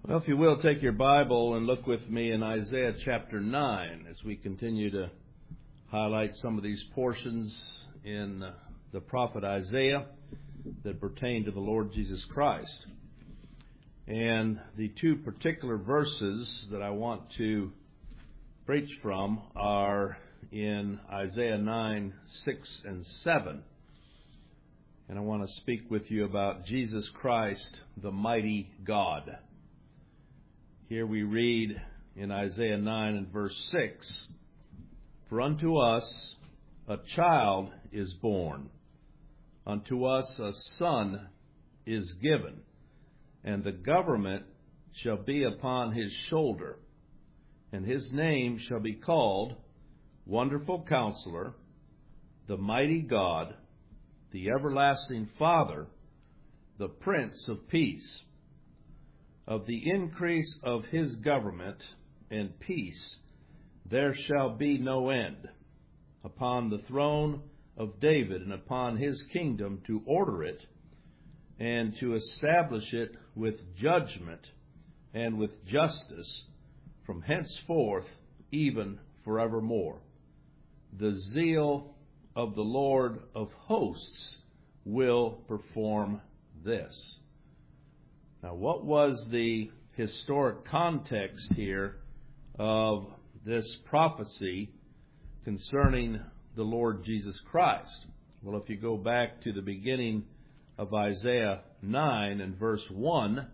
Well, if you will, take your Bible and look with me in Isaiah chapter 9 as we continue to highlight some of these portions in the prophet Isaiah that pertain to the Lord Jesus Christ. And the two particular verses that I want to preach from are in Isaiah 9, 6 and 7. And I want to speak with you about Jesus Christ, the mighty God. Here we read in Isaiah 9 and verse 6, "For unto us a child is born, unto us a son is given, and the government shall be upon his shoulder, and his name shall be called Wonderful Counselor, the Mighty God, the Everlasting Father, the Prince of Peace. Of the increase of his government and peace there shall be no end, upon the throne of David and upon his kingdom, to order it and to establish it with judgment and with justice from henceforth even forevermore. The zeal of the Lord of hosts will perform this." Now, what was the historic context here of this prophecy concerning the Lord Jesus Christ? Well, if you go back to the beginning of Isaiah 9 and verse 1,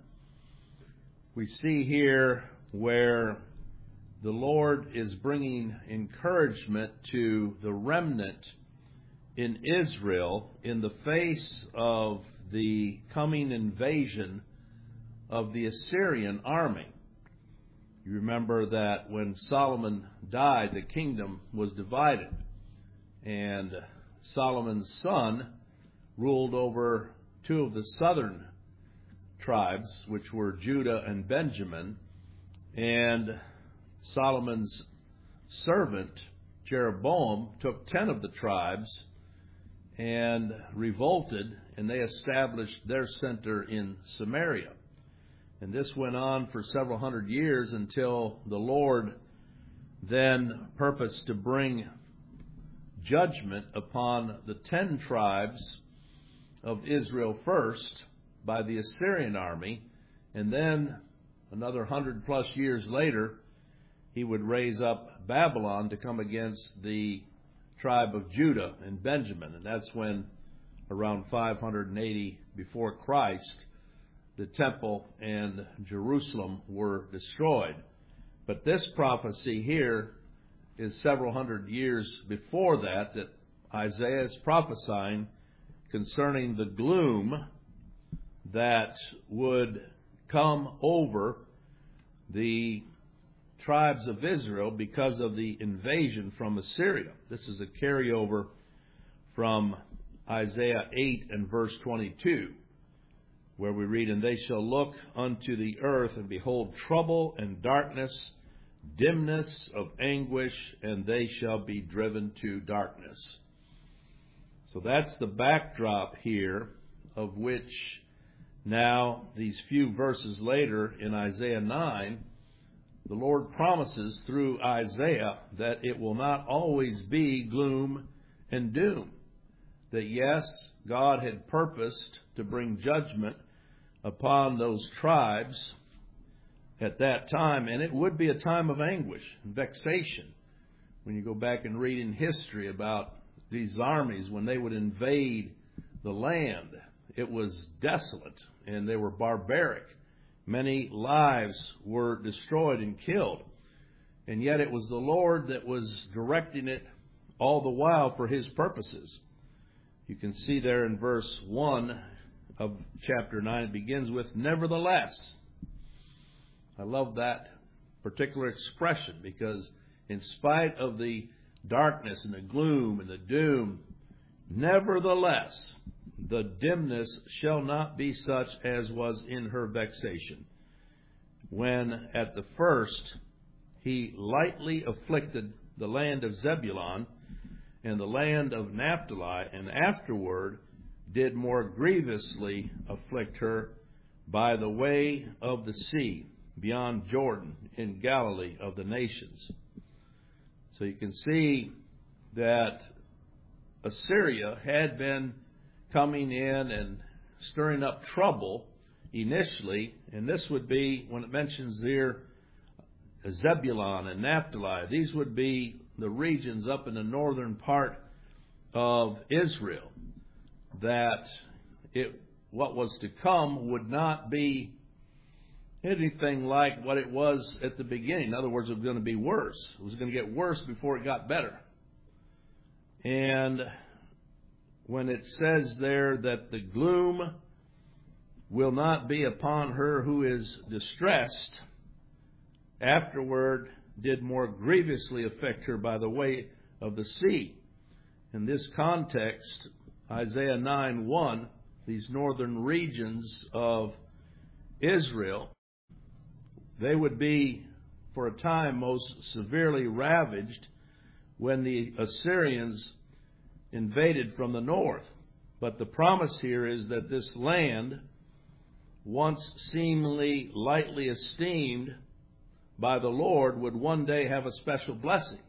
we see here where the Lord is bringing encouragement to the remnant in Israel in the face of the coming invasion of the Assyrian army. You remember that when Solomon died, the kingdom was divided, and Solomon's son ruled over two of the southern tribes, which were Judah and Benjamin, and Solomon's servant Jeroboam took 10 of the tribes and revolted, and they established their center in Samaria. And this went on for several hundred years until the Lord then purposed to bring judgment upon the 10 tribes of Israel first by the Assyrian army, and then another 100+ years later, he would raise up Babylon to come against the tribe of Judah and Benjamin. And that's when, around 580 before Christ, the temple and Jerusalem were destroyed. But this prophecy here is several hundred years before that Isaiah is prophesying concerning the gloom that would come over the tribes of Israel because of the invasion from Assyria. This is a carryover from Isaiah 8 and verse 22. Where we read, "And they shall look unto the earth, and behold trouble and darkness, dimness of anguish, and they shall be driven to darkness." So that's the backdrop here, of which now, these few verses later in Isaiah 9, the Lord promises through Isaiah that it will not always be gloom and doom. That yes, God had purposed to bring judgment upon those tribes at that time, and it would be a time of anguish and vexation. When you go back and read in history about these armies, when they would invade the land, it was desolate and they were barbaric. Many lives were destroyed and killed, and yet it was the Lord that was directing it all the while for his purposes. You can see there in verse 1 of chapter 9, it begins with "nevertheless." I love that particular expression because in spite of the darkness and the gloom and the doom, nevertheless, the dimness shall not be such as was in her vexation, when at the first he lightly afflicted the land of Zebulun and the land of Naphtali, and afterward did more grievously afflict her by the way of the sea, beyond Jordan in Galilee of the nations. So you can see that Assyria had been coming in and stirring up trouble initially, and this would be, when it mentions there Zebulun and Naphtali, these would be the regions up in the northern part of Israel, that what was to come would not be anything like what it was at the beginning. In other words, it was going to be worse. It was going to get worse before it got better. And when it says there that the gloom will not be upon her who is distressed, afterward did more grievously affect her by the way of the sea. In this context, Isaiah 9:1, these northern regions of Israel, they would be for a time most severely ravaged when the Assyrians invaded from the north. But the promise here is that this land, once seemingly lightly esteemed by the Lord, would one day have a special blessing.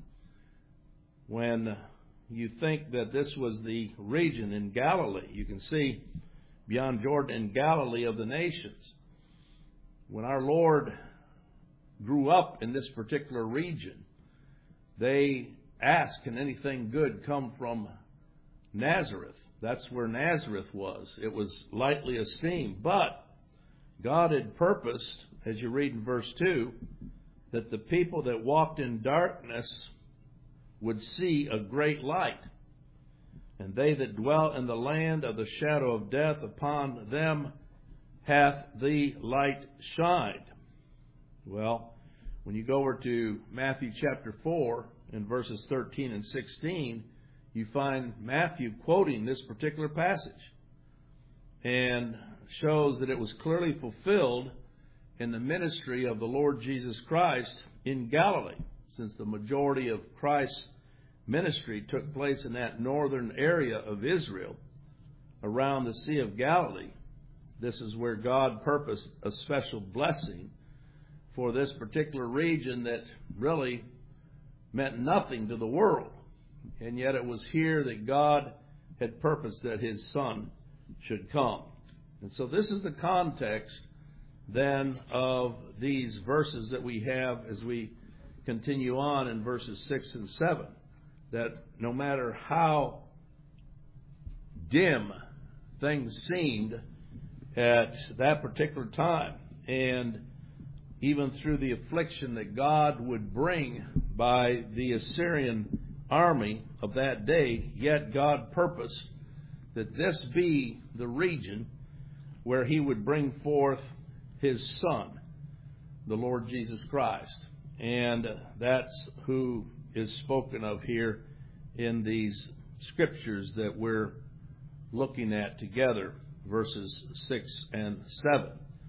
When you think that this was the region in Galilee, you can see beyond Jordan in Galilee of the nations. When our Lord grew up in this particular region, they asked, can anything good come from Nazareth? That's where Nazareth was. It was lightly esteemed. But God had purposed, as you read in verse 2, that the people that walked in darkness would see a great light. And they that dwell in the land of the shadow of death, upon them hath the light shined. Well, when you go over to Matthew chapter 4 in verses 13 and 16, you find Matthew quoting this particular passage and shows that it was clearly fulfilled in the ministry of the Lord Jesus Christ in Galilee, since the majority of Christ's ministry took place in that northern area of Israel around the Sea of Galilee. This is where God purposed a special blessing for this particular region that really meant nothing to the world. And yet it was here that God had purposed that His Son should come. And so this is the context then of these verses that we have as we continue on in verses 6 and 7. That no matter how dim things seemed at that particular time, and even through the affliction that God would bring by the Assyrian army of that day, yet God purposed that this be the region where He would bring forth His Son, the Lord Jesus Christ. And that's who is spoken of here in these scriptures that we're looking at together, verses 6 and 7.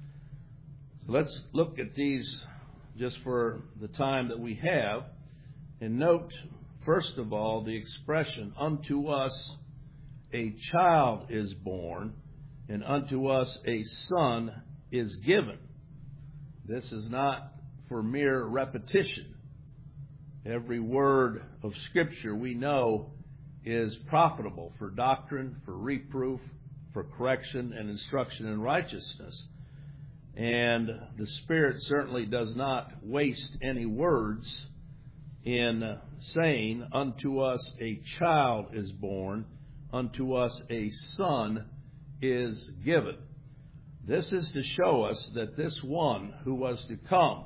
So let's look at these just for the time that we have, and note, first of all, the expression, unto us a child is born, and unto us a son is given. This is not for mere repetition. Every word of Scripture we know is profitable for doctrine, for reproof, for correction and instruction in righteousness. And the Spirit certainly does not waste any words in saying, unto us a child is born, unto us a son is given. This is to show us that this one who was to come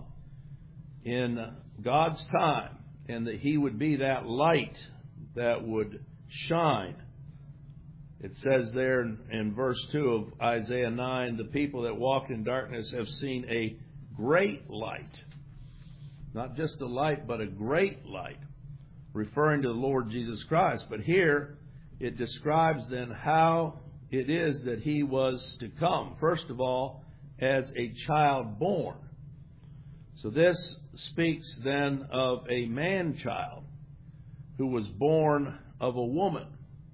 in God's time, and that He would be that light that would shine. It says there in verse 2 of Isaiah 9, the people that walk in darkness have seen a great light. Not just a light, but a great light, referring to the Lord Jesus Christ. But here it describes then how it is that He was to come. First of all, as a child born. So this speaks then of a man-child who was born of a woman,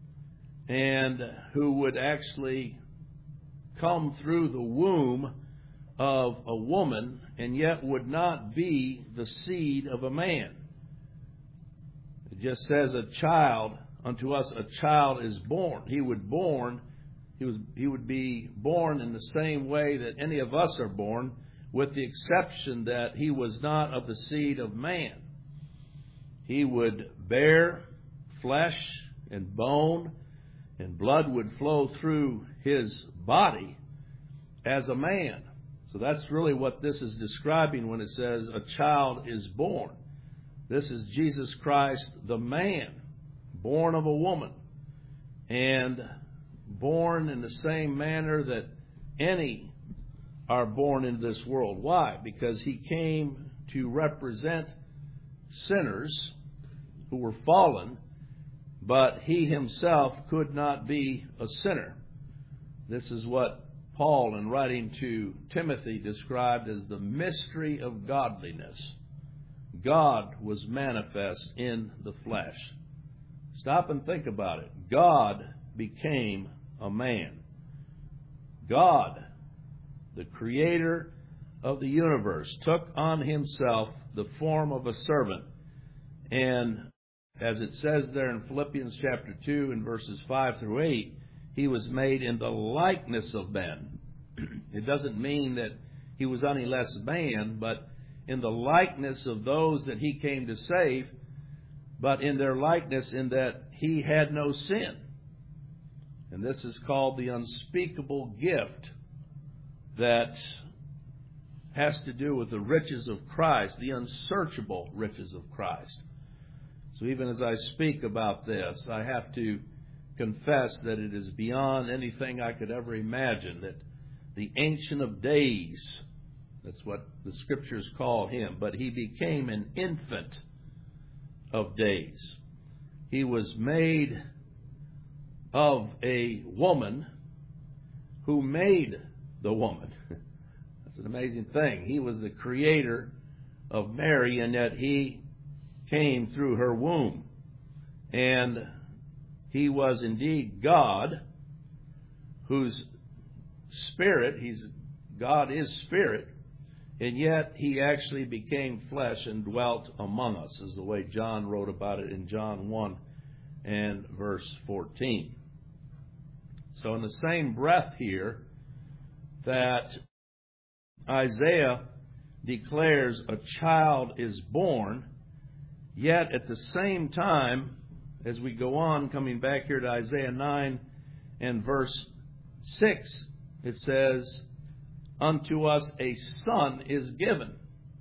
and who would actually come through the womb of a woman and yet would not be the seed of a man. It just says a child, unto us a child is born. He would be born in the same way that any of us are born, with the exception that he was not of the seed of man. He would bear flesh and bone, and blood would flow through his body as a man. So that's really what this is describing when it says a child is born. This is Jesus Christ, the man, born of a woman, and born in the same manner that any are born into this world. Why? Because he came to represent sinners who were fallen, but he himself could not be a sinner. This is what Paul, in writing to Timothy, described as the mystery of godliness. God was manifest in the flesh. Stop and think about it. God became a man. God, the creator of the universe, took on himself the form of a servant. And as it says there in Philippians chapter 2 and verses 5 through 8, he was made in the likeness of men. It doesn't mean that he was any less man, but in the likeness of those that he came to save, but in their likeness in that he had no sin. And this is called the unspeakable gift that has to do with the riches of Christ, the unsearchable riches of Christ. So even as I speak about this, I have to confess that it is beyond anything I could ever imagine, that the Ancient of Days, that's what the Scriptures call him, but he became an infant of days. He was made of a woman who made the woman. That's an amazing thing. He was the creator of Mary, and yet he came through her womb. And he was indeed God, whose spirit, God is spirit, and yet he actually became flesh and dwelt among us, is the way John wrote about it in John 1 and verse 14. So in the same breath here that Isaiah declares a child is born, yet at the same time, as we go on, coming back here to Isaiah 9 and verse 6, it says, unto us a son is given.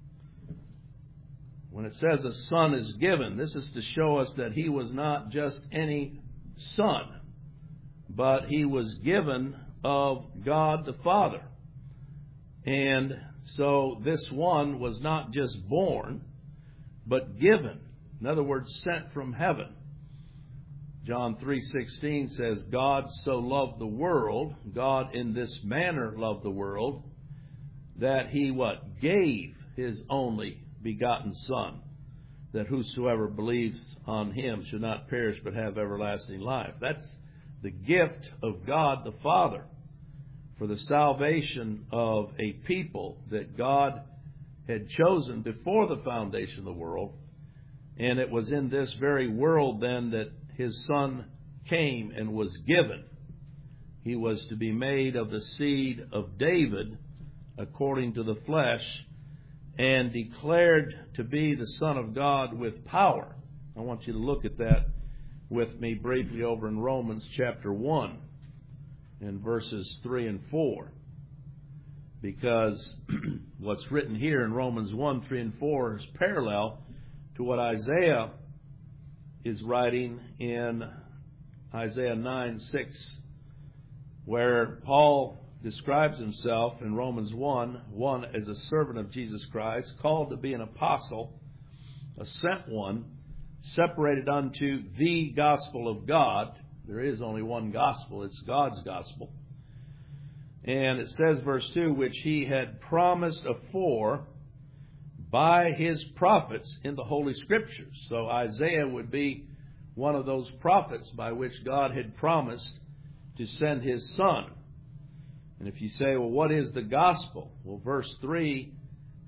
When it says a son is given, this is to show us that he was not just any son, but he was given of God the Father. And so this one was not just born, but given. In other words, sent from heaven. John 3:16 says, God so loved the world, God in this manner loved the world, that he what? Gave his only begotten Son, that whosoever believes on him should not perish but have everlasting life. That's the gift of God the Father for the salvation of a people that God had chosen before the foundation of the world. And it was in this very world then that his Son came and was given. He was to be made of the seed of David according to the flesh, and declared to be the Son of God with power. I want you to look at that with me briefly over in Romans chapter 1 and verses 3 and 4. Because what's written here in Romans 1, 3 and 4 is parallel to what Isaiah is writing in Isaiah 9, 6, where Paul describes himself in Romans 1 as a servant of Jesus Christ, called to be an apostle, a sent one, separated unto the gospel of God. There is only one gospel. It's God's gospel. And it says, verse 2, which he had promised afore by his prophets in the Holy Scriptures. So Isaiah would be one of those prophets by which God had promised to send his Son. And if you say, well, what is the gospel? Well, verse 3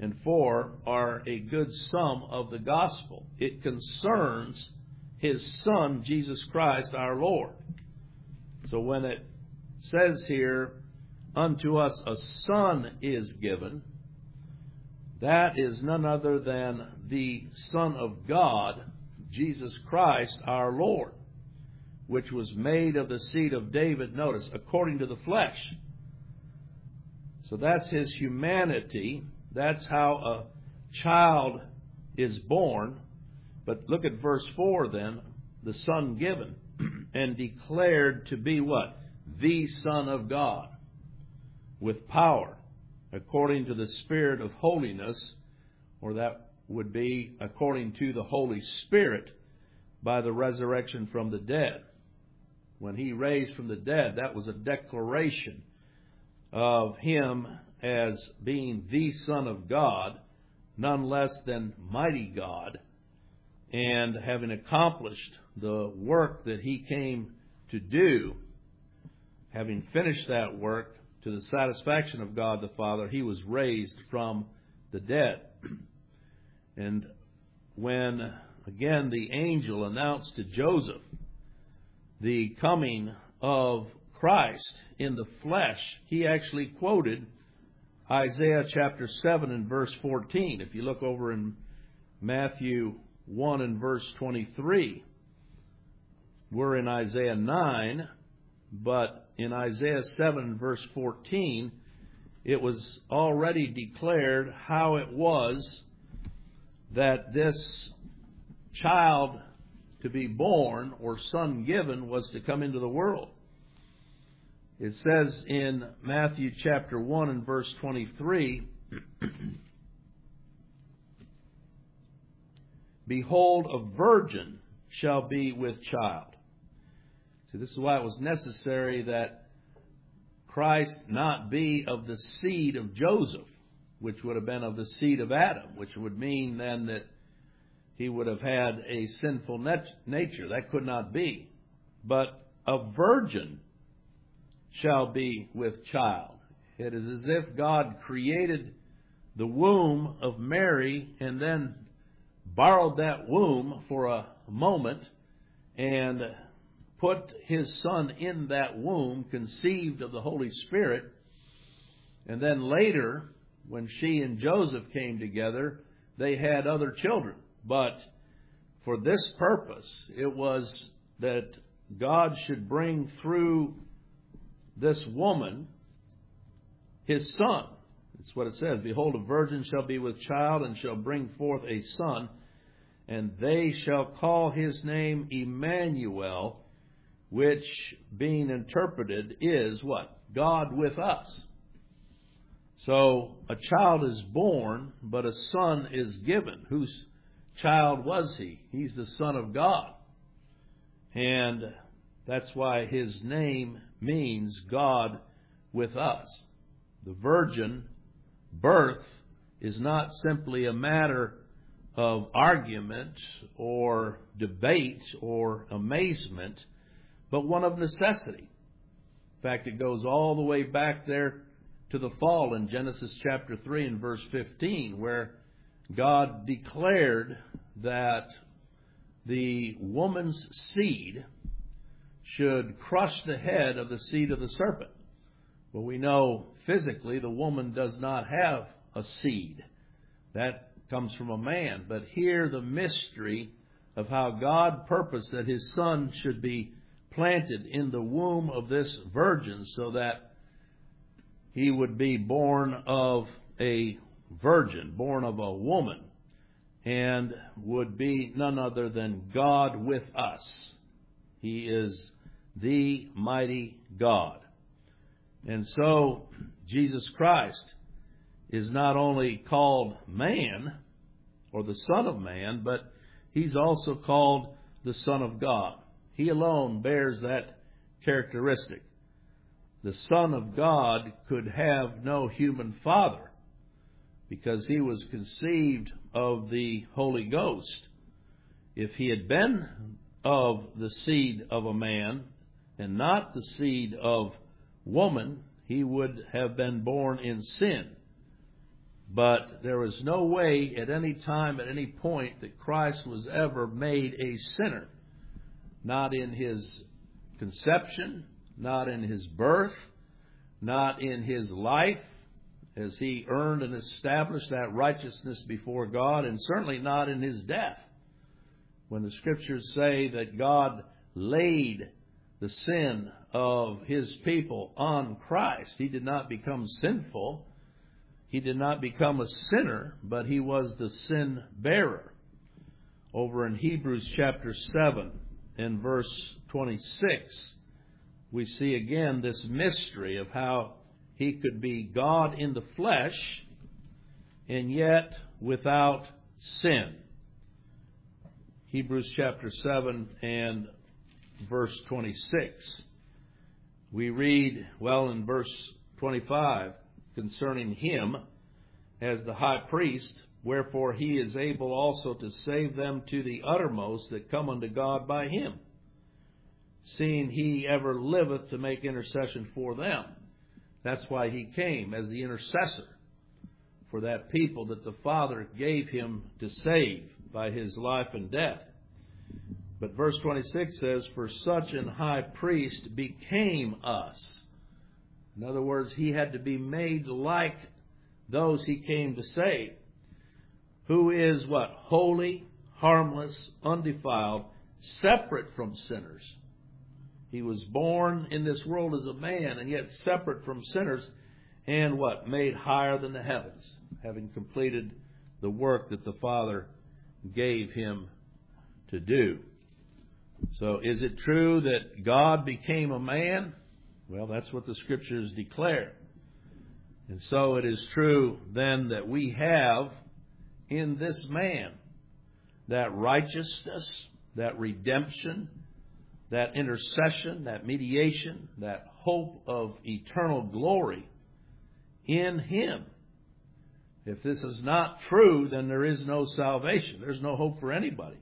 and 4 are a good sum of the gospel. It concerns His Son, Jesus Christ, our Lord. So when it says here, unto us a Son is given, that is none other than the Son of God, Jesus Christ, our Lord, which was made of the seed of David, notice, according to the flesh. So that's His humanity. That's how a child is born. But look at verse 4 then, the Son given and declared to be what? The Son of God, with power, according to the Spirit of holiness, or that would be according to the Holy Spirit, by the resurrection from the dead. When He raised from the dead, that was a declaration of Him as being the Son of God, none less than mighty God, and having accomplished the work that He came to do, having finished that work to the satisfaction of God the Father, He was raised from the dead. And when, again, the angel announced to Joseph the coming of Christ in the flesh, he actually quoted Isaiah chapter 7 and verse 14. If you look over in Matthew 1 and verse 23, we're in Isaiah 9, but in Isaiah 7 verse 14, it was already declared how it was that this child to be born, or son given, was to come into the world. It says in Matthew chapter 1 and verse 23, behold, a virgin shall be with child. See, this is why it was necessary that Christ not be of the seed of Joseph, which would have been of the seed of Adam, which would mean then that he would have had a sinful nature. That could not be. But a virgin shall be with child. It is as if God created the womb of Mary and then borrowed that womb for a moment and put His Son in that womb, conceived of the Holy Spirit. And then later, when she and Joseph came together, they had other children. But for this purpose, it was that God should bring through this woman His Son. That's what it says. Behold, a virgin shall be with child and shall bring forth a son, and they shall call His name Emmanuel, which being interpreted is what? God with us. So a child is born, but a son is given. Whose child was He? He's the Son of God. And that's why His name means God with us. The virgin birth is not simply a matter of argument or debate or amazement, but one of necessity. In fact, it goes all the way back there to the fall in Genesis chapter 3 and verse 15, where God declared that the woman's seed should crush the head of the seed of the serpent. Well, we know physically the woman does not have a seed. That comes from a man. But here the mystery of how God purposed that His Son should be planted in the womb of this virgin so that He would be born of a virgin, born of a woman, and would be none other than God with us. He is the mighty God. And so Jesus Christ is not only called man, or the Son of Man, but He's also called the Son of God. He alone bears that characteristic. The Son of God could have no human father because He was conceived of the Holy Ghost. If He had been of the seed of a man and not the seed of woman, He would have been born in sin. But there was no way at any time, at any point, that Christ was ever made a sinner. Not in His conception, not in His birth, not in His life, as He earned and established that righteousness before God, and certainly not in His death. When the Scriptures say that God laid the sin of His people on Christ, He did not become sinful. He did not become a sinner, but He was the sin bearer. Over in Hebrews chapter 7 and verse 26, we see again this mystery of how He could be God in the flesh and yet without sin. Hebrews chapter 7 and verse 26. We read, in verse 25, concerning Him as the high priest, wherefore He is able also to save them to the uttermost that come unto God by Him, seeing He ever liveth to make intercession for them. That's why He came as the intercessor for that people that the Father gave Him to save by His life and death. But verse 26 says, for such an high priest became us. In other words, He had to be made like those He came to save. Who is what? Holy, harmless, undefiled, separate from sinners. He was born in this world as a man, and yet separate from sinners, and what? Made higher than the heavens, having completed the work that the Father gave Him to do. So is it true that God became a man? Well, that's what the Scriptures declare. And so it is true then that we have in this man that righteousness, that redemption, that intercession, that mediation, that hope of eternal glory in Him. If this is not true, then there is no salvation. There's no hope for anybody.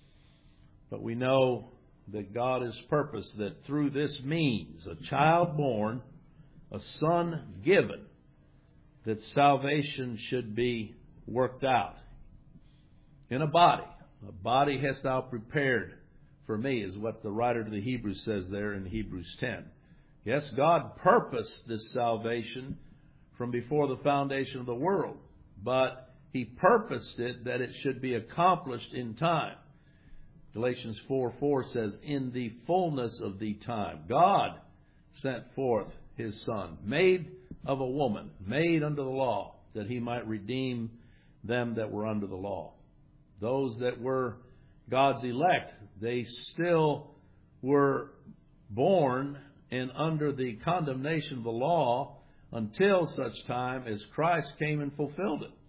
But we know that God has purposed that through this means, a child born, a son given, that salvation should be worked out in a body. A body hast thou prepared for me, is what the writer to the Hebrews says there in Hebrews 10. Yes, God purposed this salvation from before the foundation of the world, but He purposed it that it should be accomplished in time. Galatians 4:4 says, in the fullness of the time, God sent forth His Son, made of a woman, made under the law, that He might redeem them that were under the law. Those that were God's elect, they still were born and under the condemnation of the law until such time as Christ came and fulfilled it.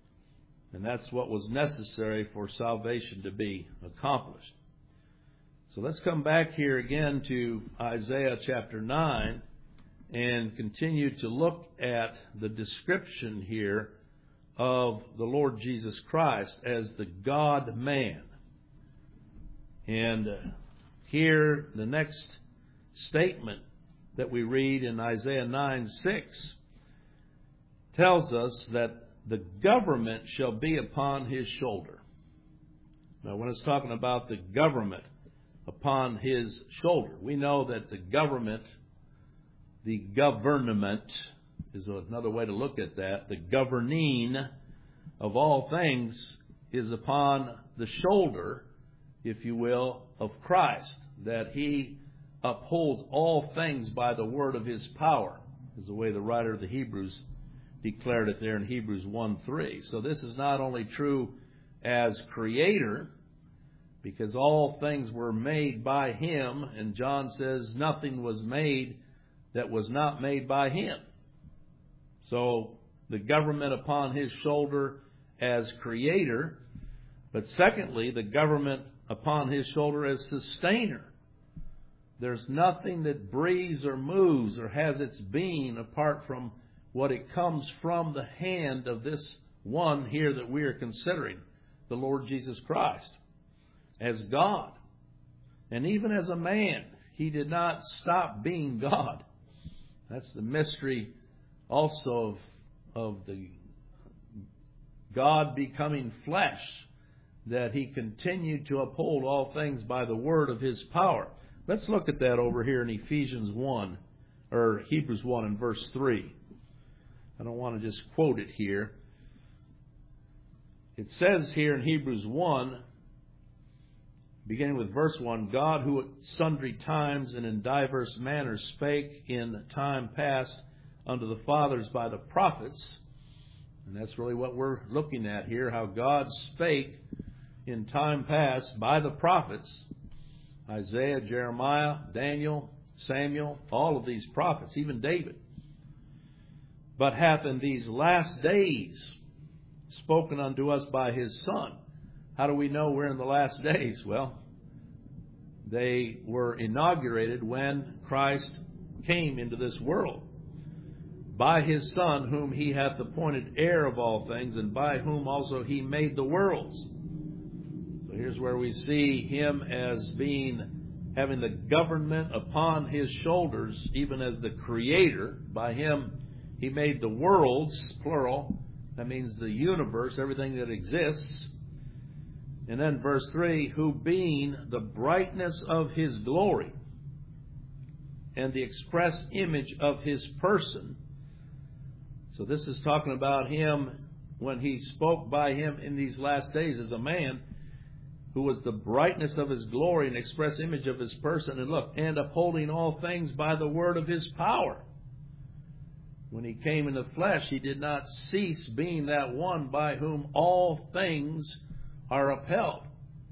And that's what was necessary for salvation to be accomplished. So let's come back here again to Isaiah chapter 9 and continue to look at the description here of the Lord Jesus Christ as the God-man. And here, the next statement that we read in Isaiah 9:6 tells us that the government shall be upon His shoulder. Now, when it's talking about the government upon His shoulder, we know that the government is another way to look at that. The governing of all things is upon the shoulder, if you will, of Christ, that He upholds all things by the word of His power, is the way the writer of the Hebrews declared it there in Hebrews 1:3. So this is not only true as Creator, because all things were made by Him, and John says nothing was made that was not made by Him. So the government upon His shoulder as Creator, but secondly, the government upon His shoulder as Sustainer. There's nothing that breathes or moves or has its being apart from what it comes from the hand of this one here that we are considering, the Lord Jesus Christ, as God. And even as a man, He did not stop being God. That's the mystery also of the God becoming flesh, that He continued to uphold all things by the word of His power. Let's look at that over here in Hebrews 1 and verse 3. I don't want to just quote it here. It says here in Hebrews 1, beginning with verse 1, God, who at sundry times and in diverse manners spake in time past unto the fathers by the prophets. And that's really what we're looking at here, how God spake in time past by the prophets. Isaiah, Jeremiah, Daniel, Samuel, all of these prophets, even David. But hath in these last days spoken unto us by His Son. How do we know we're in the last days? Well, they were inaugurated when Christ came into this world. By His Son, whom He hath appointed heir of all things, and by whom also He made the worlds. So here's where we see Him as having the government upon His shoulders, even as the Creator. By Him He made the worlds, plural. That means the universe, everything that exists. And then verse 3, who being the brightness of His glory and the express image of His person. So this is talking about Him when He spoke by Him in these last days as a man, who was the brightness of His glory and express image of His person. And look, and upholding all things by the word of His power. When He came in the flesh, He did not cease being that one by whom all things are upheld.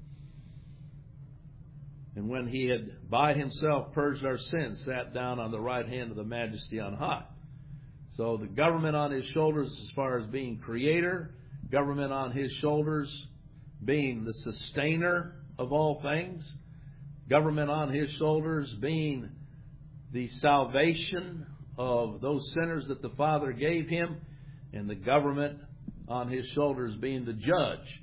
And when He had by Himself purged our sins, sat down on the right hand of the Majesty on high. So the government on His shoulders as far as being Creator, government on His shoulders being the sustainer of all things, government on His shoulders being the salvation of those sinners that the Father gave Him, and the government on His shoulders being the judge.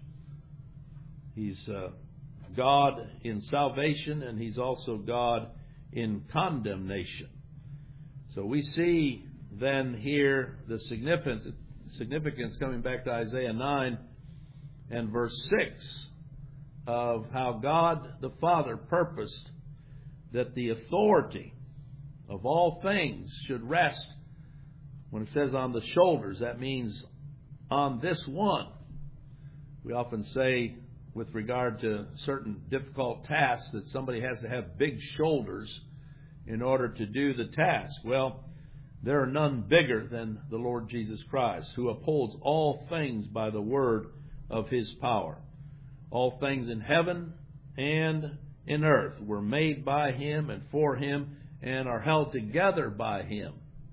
He's God in salvation, and He's also God in condemnation. So we see then here the significance coming back to Isaiah 9 and verse 6 of how God the Father purposed that the authority of all things should rest. When it says on the shoulders, that means on this one. We often say with regard to certain difficult tasks that somebody has to have big shoulders in order to do the task. Well, there are none bigger than the Lord Jesus Christ, who upholds all things by the word of His power. All things in heaven and in earth were made by Him and for Him, and are held together by Him.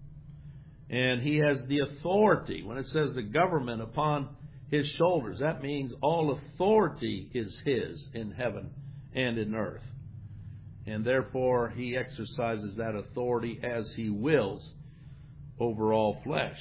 And He has the authority. When it says the government upon His shoulders, that means all authority is His in heaven and in earth. And therefore He exercises that authority as He wills over all flesh.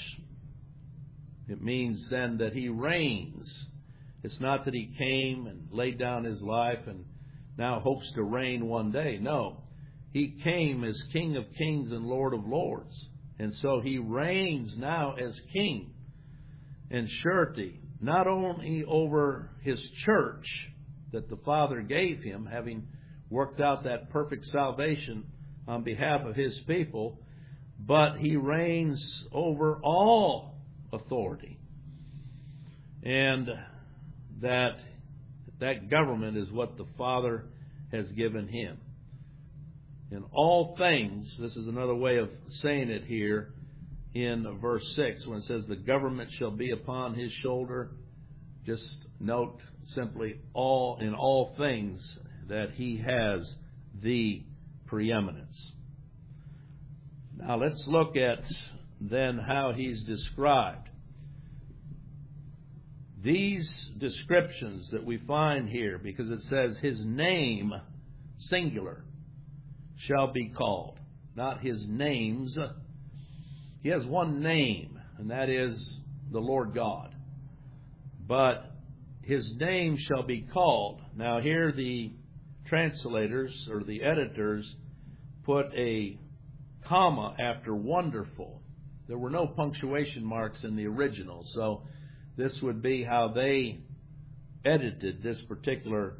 It means then that He reigns. It's not that He came and laid down His life and now hopes to reign one day. No. He came as King of Kings and Lord of Lords. And so He reigns now as King. And surety, not only over His church that the Father gave Him, having worked out that perfect salvation on behalf of His people, but He reigns over all authority. And that government is what the Father has given Him. In all things, this is another way of saying it here in verse 6, when it says the government shall be upon His shoulder. Just note simply in all things that He has the preeminence. Now let's look at then how He's described. These descriptions that we find here, because it says His name, singular, shall be called, not His names. He has one name, and that is the Lord God. But His name shall be called. Now here the translators or the editors put a comma after wonderful. There were no punctuation marks in the original, so this would be how they edited this particular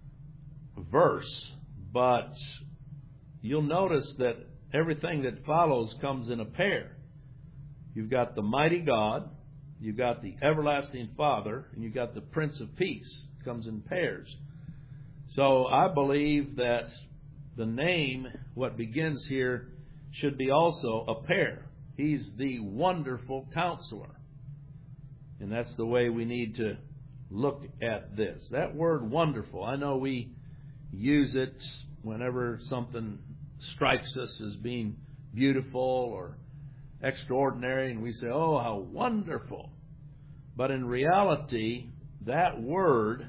verse. But you'll notice that everything that follows comes in a pair. You've got the mighty God, you've got the everlasting Father, and you've got the Prince of Peace. It comes in pairs. So I believe that the name, what begins here, should be also a pair. He's the Wonderful Counselor. And that's the way we need to look at this. That word wonderful, I know we use it whenever something strikes us as being beautiful or extraordinary, and we say, oh, how wonderful. But in reality, that word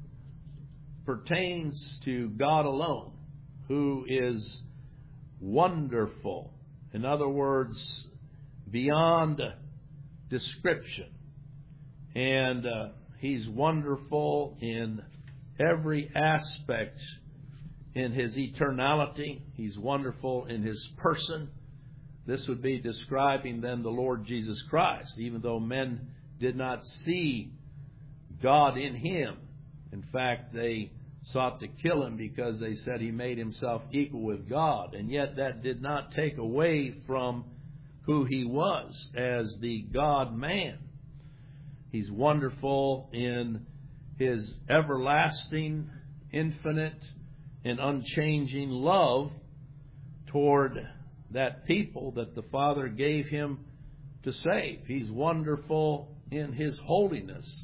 pertains to God alone, who is wonderful. In other words, beyond description. And He's wonderful in every aspect. In His eternality, He's wonderful in His person. This would be describing then the Lord Jesus Christ, even though men did not see God in Him. In fact, they sought to kill Him because they said He made Himself equal with God. And yet that did not take away from who He was as the God-man. He's wonderful in His everlasting, infinite, and unchanging love toward that people that the Father gave Him to save. He's wonderful in His holiness,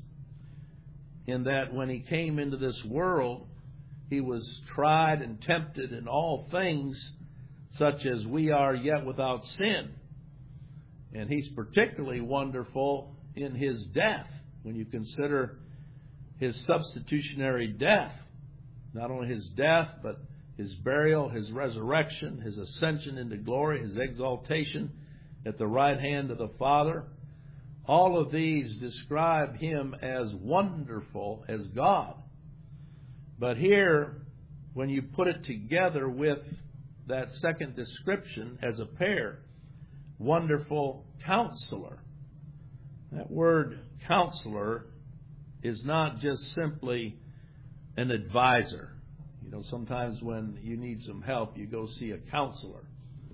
in that when He came into this world, He was tried and tempted in all things, such as we are, yet without sin. And He's particularly wonderful in His death, when you consider His substitutionary death. Not only His death, but His burial, His resurrection, His ascension into glory, His exaltation at the right hand of the Father. All of these describe Him as wonderful as God. But here, when you put it together with that second description as a pair, Wonderful Counselor. That word counselor is not just simply an advisor. You know, sometimes when you need some help, you go see a counselor.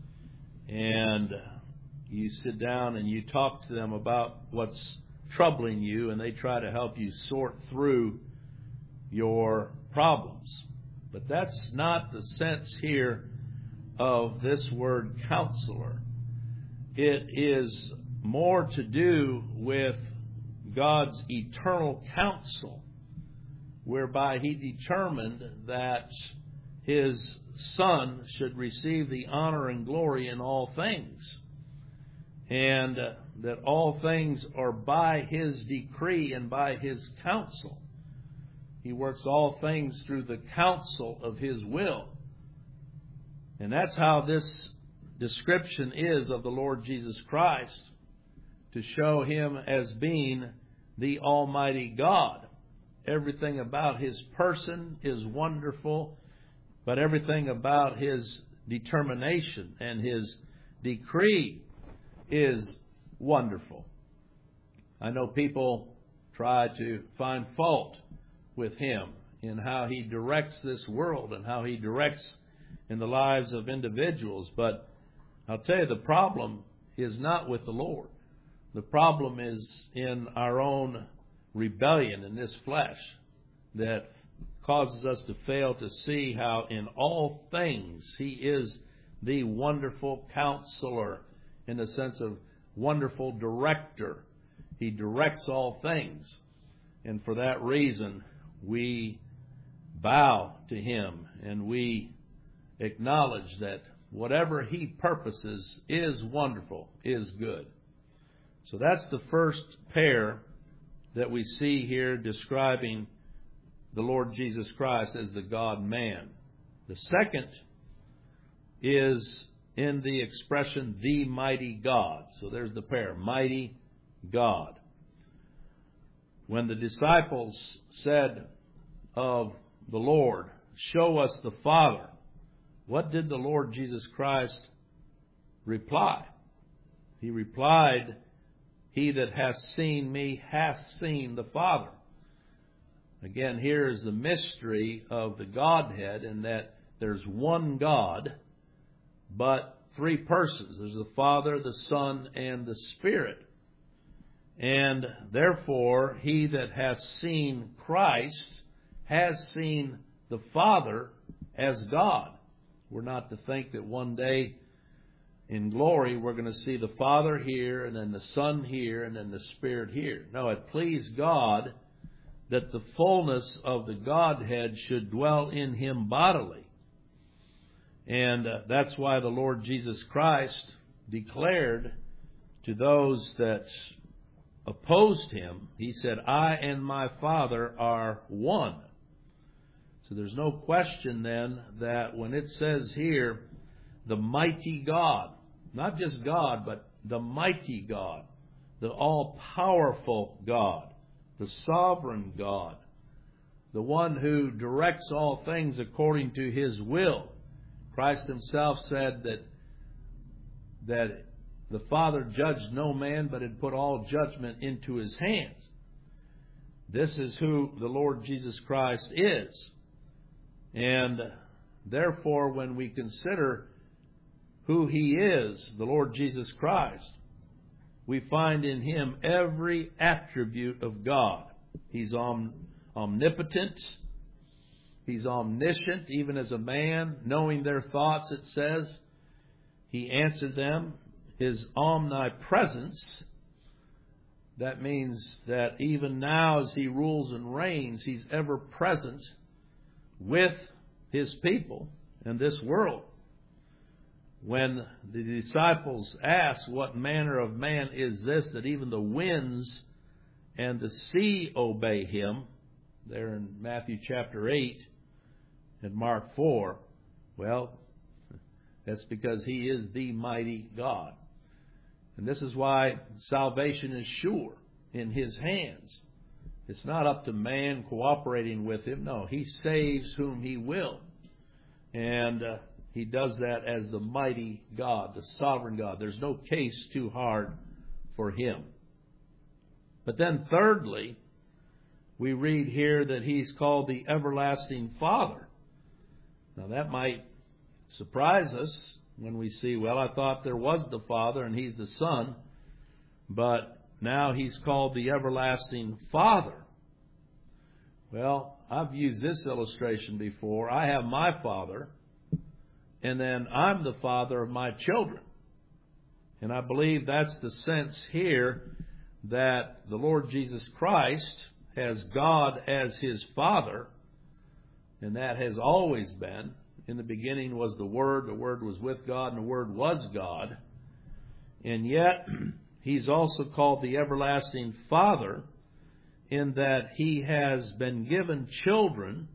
And you sit down and you talk to them about what's troubling you, and they try to help you sort through your problems. But that's not the sense here of this word counselor. It is more to do with God's eternal counsel, whereby He determined that His Son should receive the honor and glory in all things, and that all things are by His decree and by His counsel. He works all things through the counsel of His will. And that's how this description is of the Lord Jesus Christ, to show Him as being the Almighty God. Everything about His person is wonderful, but everything about His determination and His decree is wonderful. I know people try to find fault with Him in how He directs this world and how He directs in the lives of individuals. But I'll tell you, the problem is not with the Lord. The problem is in our own rebellion in this flesh that causes us to fail to see how in all things He is the wonderful counselor, in the sense of wonderful director. He directs all things. And for that reason, we bow to Him and we acknowledge that whatever He purposes is wonderful, is good. So that's the first pair that we see here describing the Lord Jesus Christ as the God-man. The second is in the expression, the mighty God. So there's the pair, mighty God. When the disciples said of the Lord, show us the Father, what did the Lord Jesus Christ reply? He replied, he that hath seen me hath seen the Father. Again, here is the mystery of the Godhead, in that there's one God, but three persons. There's the Father, the Son, and the Spirit. And therefore, he that hath seen Christ has seen the Father as God. We're not to think that one day in glory we're going to see the Father here, and then the Son here, and then the Spirit here. No, it pleased God that the fullness of the Godhead should dwell in him bodily. And that's why the Lord Jesus Christ declared to those that opposed him, he said, I and my Father are one. So there's no question then that when it says here, the mighty God, not just God, but the mighty God, the all-powerful God, the sovereign God, the one who directs all things according to his will. Christ himself said that the Father judged no man, but had put all judgment into his hands. This is who the Lord Jesus Christ is. And therefore, when we consider who he is, the Lord Jesus Christ, we find in him every attribute of God. He's omnipotent. He's omniscient, even as a man, knowing their thoughts, it says. He answered them. His omnipresence, that means that even now as he rules and reigns, he's ever present with his people and this world. When the disciples asked, what manner of man is this that even the winds and the sea obey him, there in Matthew chapter 8 and Mark 4, well, that's because he is the mighty God. And this is why salvation is sure in his hands. It's not up to man cooperating with him. No, he saves whom he will. And he does that as the mighty God, the sovereign God. There's no case too hard for him. But then thirdly, we read here that he's called the everlasting Father. Now that might surprise us when we see, well, I thought there was the Father and he's the Son, but now he's called the everlasting Father. Well, I've used this illustration before. I have my Father, and then I'm the father of my children. And I believe that's the sense here, that the Lord Jesus Christ has God as his Father, and that has always been. In the beginning was the Word was with God, and the Word was God. And yet, he's also called the everlasting Father, in that he has been given children,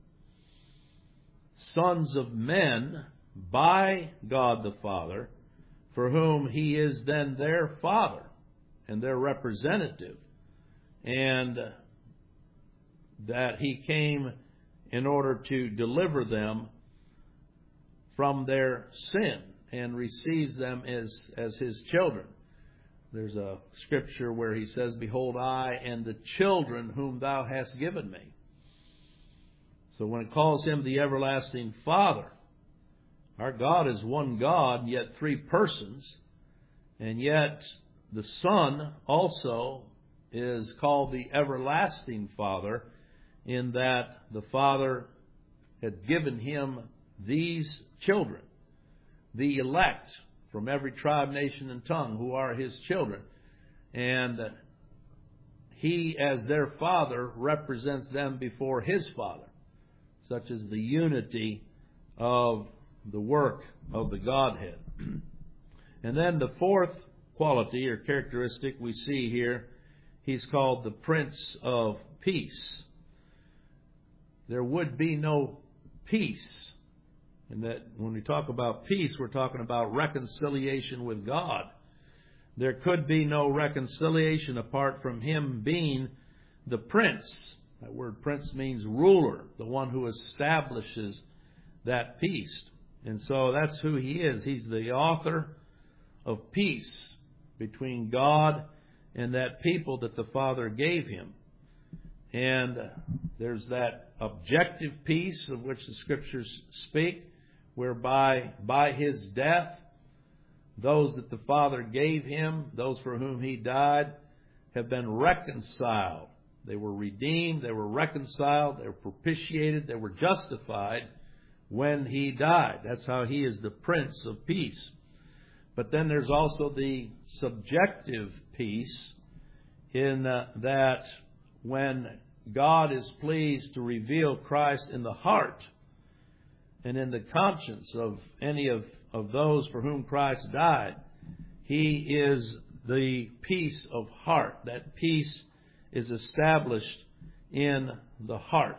sons of men, by God the Father, for whom he is then their Father and their representative. And that he came in order to deliver them from their sin and receives them as his children. There's a scripture where he says, behold, I and the children whom thou hast given me. So when it calls him the everlasting Father, our God is one God, yet three persons. And yet the Son also is called the everlasting Father, in that the Father had given him these children, the elect from every tribe, nation, and tongue, who are his children. And he, as their Father, represents them before his Father. Such is the unity of the work of the Godhead. And then the fourth quality or characteristic we see here, he's called the Prince of Peace. There would be no peace. And that when we talk about peace, we're talking about reconciliation with God. There could be no reconciliation apart from him being the prince. That word prince means ruler, the one who establishes that peace. And so that's who he is. He's the author of peace between God in that people that the Father gave him. And there's that objective peace of which the Scriptures speak, whereby by his death, those that the Father gave him, those for whom he died, have been reconciled. They were redeemed, they were reconciled, they were propitiated, they were justified when he died. That's how he is the Prince of Peace. But then there's also the subjective peace in that when God is pleased to reveal Christ in the heart and in the conscience of any of those for whom Christ died, he is the peace of heart. That peace is established in the heart.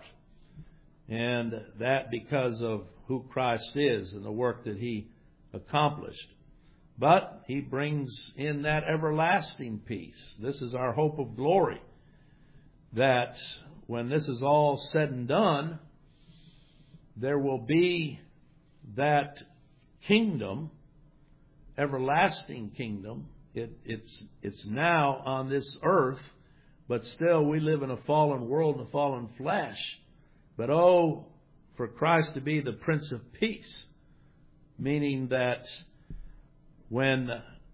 And that because of who Christ is and the work that he accomplished. But he brings in that everlasting peace. This is our hope of glory. That when this is all said and done, there will be that kingdom, everlasting kingdom. It's now on this earth, but still we live in a fallen world and a fallen flesh. But oh, for Christ to be the Prince of Peace, meaning that when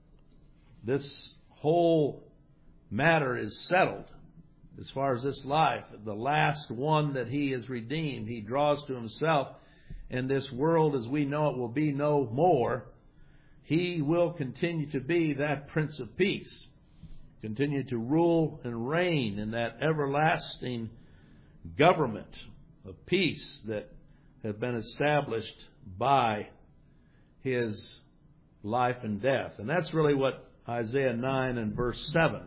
this whole matter is settled, as far as this life, the last one that he has redeemed, he draws to himself, and this world as we know it will be no more. He will continue to be that Prince of Peace, continue to rule and reign in that everlasting government of peace that have been established by his life and death. And that's really what Isaiah 9 and verse 7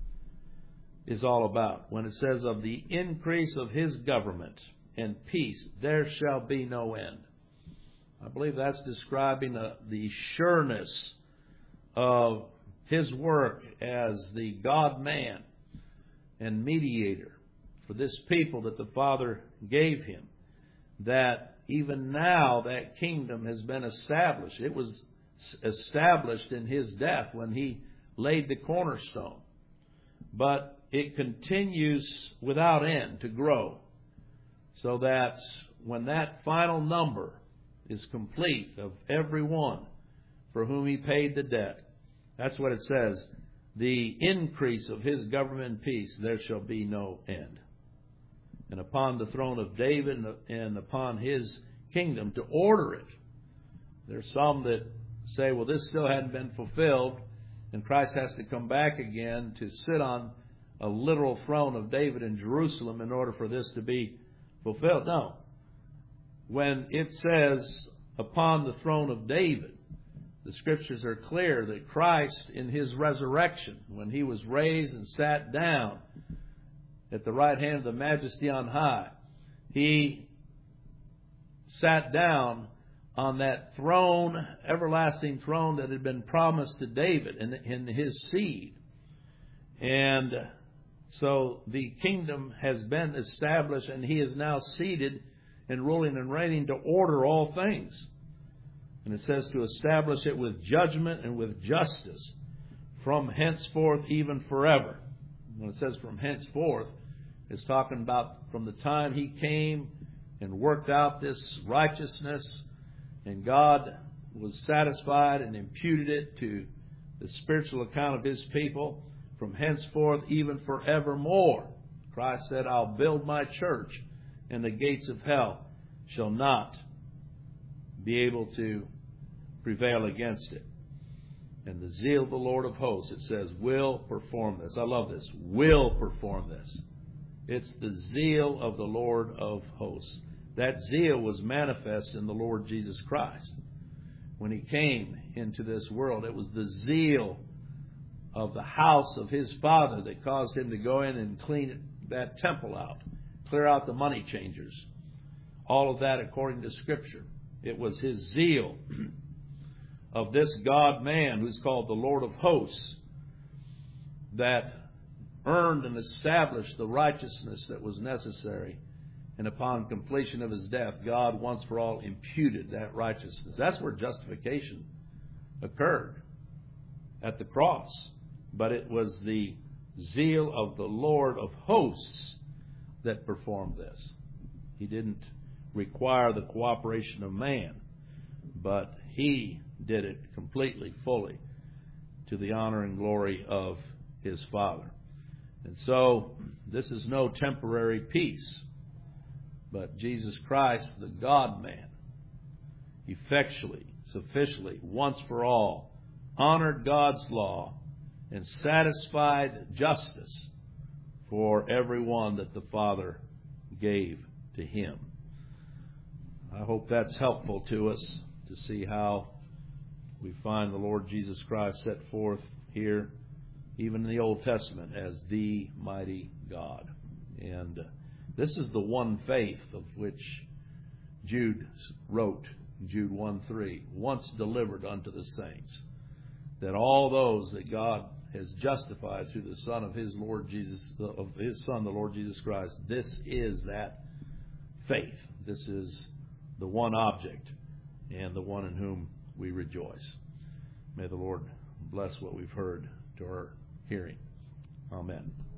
is all about. When it says, of the increase of his government and peace, there shall be no end. I believe that's describing the sureness of his work as the God-man and mediator for this people that the Father gave him. That even now that kingdom has been established. It was established in his death when he laid the cornerstone. But it continues without end to grow. So that when that final number is complete of everyone for whom he paid the debt, that's what it says. The increase of his government and peace, there shall be no end. And upon the throne of David and upon his kingdom to order it. There's some that say, well, this still hadn't been fulfilled, and Christ has to come back again to sit on a literal throne of David in Jerusalem in order for this to be fulfilled. No. When it says upon the throne of David, the Scriptures are clear that Christ in his resurrection, when he was raised and sat down at the right hand of the Majesty on high, he sat down on that throne, everlasting throne that had been promised to David in his seed. And so the kingdom has been established, and he is now seated and ruling and reigning to order all things. And it says to establish it with judgment and with justice from henceforth even forever. When it says from henceforth, it's talking about from the time he came and worked out this righteousness, and God was satisfied and imputed it to the spiritual account of his people. From henceforth even forevermore, Christ said, I'll build my church, and the gates of hell shall not be able to prevail against it. And the zeal of the Lord of hosts, it says, will perform this. I love this. Will perform this. It's the zeal of the Lord of hosts. That zeal was manifest in the Lord Jesus Christ. When he came into this world, it was the zeal of the house of his Father that caused him to go in and clean that temple out, clear out the money changers. All of that according to Scripture. It was his zeal of this God-man who's called the Lord of hosts that earned and established the righteousness that was necessary. And upon completion of his death, God once for all imputed that righteousness. That's where justification occurred, at the cross. but it was the zeal of the Lord of hosts that performed this. He didn't require the cooperation of man, but He did it completely, fully, to the honor and glory of His Father. And so, this is no temporary peace, but Jesus Christ, the God-man, effectually, sufficiently, once for all, honored God's law and satisfied justice for everyone that the Father gave to Him. I hope that's helpful to us to see how we find the Lord Jesus Christ set forth here, even in the Old Testament, as the mighty God. And this is the one faith of which Jude wrote, Jude 1:3, once delivered unto the saints, that all those that God has justified through the Son of His Lord Jesus, of His Son, the Lord Jesus Christ, this is that faith. This is the one object and the one in whom we rejoice. May the Lord bless what we've heard to our hearing. Amen.